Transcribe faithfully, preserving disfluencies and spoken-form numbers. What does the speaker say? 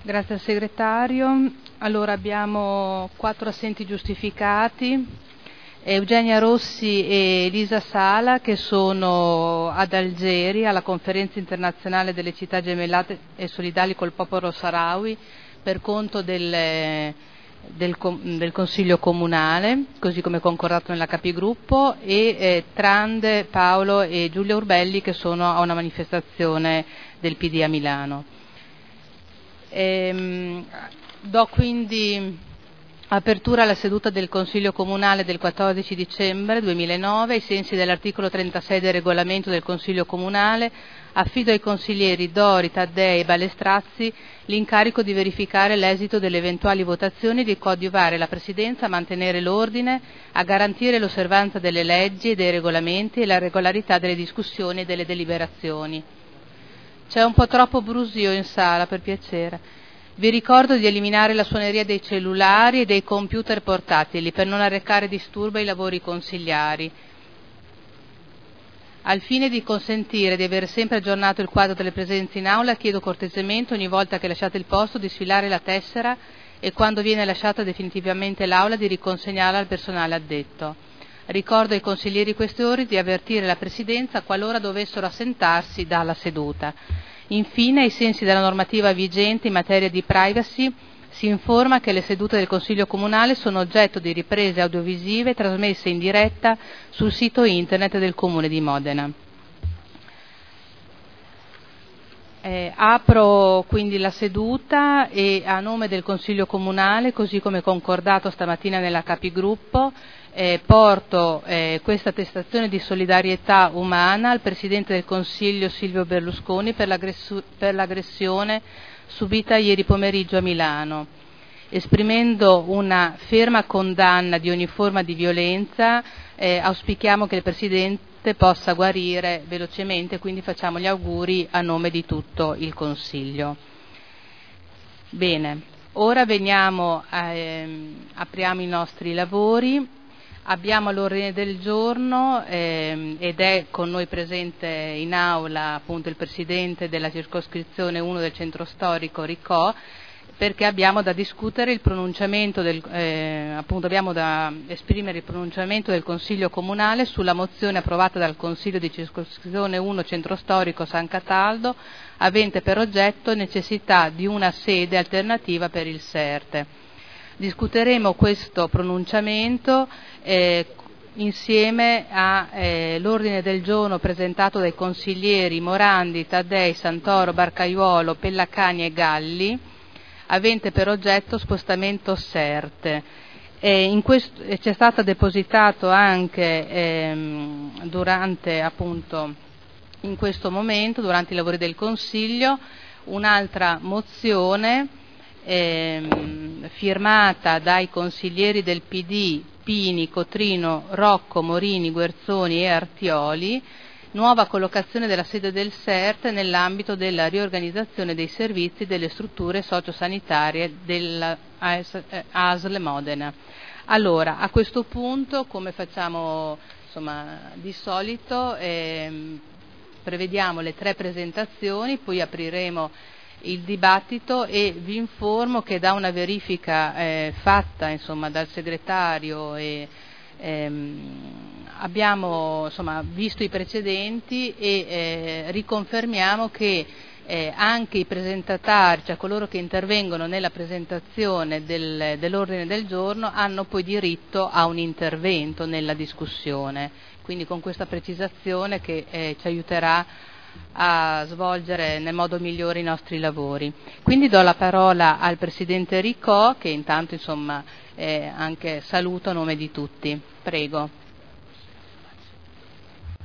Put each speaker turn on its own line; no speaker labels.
Grazie al segretario. Allora abbiamo quattro assenti giustificati, Eugenia Rossi e Elisa Sala, che sono ad Algeri alla conferenza internazionale delle città gemellate e solidali col popolo saharawi per conto del, del, del Consiglio Comunale, così come concordato nella capigruppo, e eh, Trande, Paolo e Giulia Urbelli, che sono a una manifestazione del P D a Milano. Ehm, do quindi apertura alla seduta del Consiglio Comunale del quattordici dicembre duemilanove. Ai sensi dell'articolo trentasei del regolamento del Consiglio Comunale, affido ai consiglieri Dori, Taddei e Balestrazzi l'incarico di verificare l'esito delle eventuali votazioni e di coadiuvare la Presidenza a mantenere l'ordine, a garantire l'osservanza delle leggi e dei regolamenti e la regolarità delle discussioni e delle deliberazioni. C'è un po' troppo brusio in sala, per piacere. Vi ricordo di eliminare la suoneria dei cellulari e dei computer portatili per non arrecare disturbo ai lavori consigliari. Al fine di consentire di avere sempre aggiornato il quadro delle presenze in aula, chiedo cortesemente ogni volta che lasciate il posto di sfilare la tessera e quando viene lasciata definitivamente l'aula di riconsegnarla al personale addetto. Ricordo ai consiglieri questori di avvertire la Presidenza qualora dovessero assentarsi dalla seduta. Infine, ai sensi della normativa vigente in materia di privacy, si informa che le sedute del Consiglio Comunale sono oggetto di riprese audiovisive trasmesse in diretta sul sito internet del Comune di Modena. Eh, apro quindi la seduta e a nome del Consiglio Comunale, così come concordato stamattina nella capigruppo, eh, porto eh, questa attestazione di solidarietà umana al Presidente del Consiglio Silvio Berlusconi per, l'aggress- per l'aggressione subita ieri pomeriggio a Milano, esprimendo una ferma condanna di ogni forma di violenza. Eh, auspichiamo che il Presidente possa guarire velocemente, quindi facciamo gli auguri a nome di tutto il Consiglio. Bene, ora veniamo, a, ehm, apriamo i nostri lavori. Abbiamo all'ordine del giorno ehm, ed è con noi presente in aula appunto il Presidente della circoscrizione uno del centro storico Ricò, perché abbiamo da discutere il pronunciamento del, eh, appunto abbiamo da esprimere il pronunciamento del Consiglio Comunale sulla mozione approvata dal Consiglio di circoscrizione uno centro storico San Cataldo, avente per oggetto necessità di una sede alternativa per il Serte. Discuteremo questo pronunciamento eh, insieme all'ordine eh, del giorno presentato dai consiglieri Morandi, Taddei, Santoro, Barcaiuolo, Pellacani e Galli, avente per oggetto spostamento Serte. E in questo, e c'è stato depositato anche ehm, durante appunto in questo momento, durante i lavori del Consiglio, un'altra mozione ehm, firmata dai consiglieri del P D Pini, Cotrino, Rocco, Morini, Guerzoni e Artioli, nuova collocazione della sede del Serte nell'ambito della riorganizzazione dei servizi delle strutture sociosanitarie della A S L Modena. Allora, a questo punto, come facciamo insomma, di solito, ehm, prevediamo le tre presentazioni, poi apriremo il dibattito e vi informo che da una verifica eh, fatta insomma, dal segretario e ehm, abbiamo insomma, visto i precedenti e eh, riconfermiamo che eh, anche i presentatari, cioè coloro che intervengono nella presentazione del, dell'ordine del giorno, hanno poi diritto a un intervento nella discussione. Quindi con questa precisazione che eh, ci aiuterà a svolgere nel modo migliore i nostri lavori. Quindi do la parola al Presidente Ricò, che intanto insomma eh, anche saluto a nome di tutti. Prego.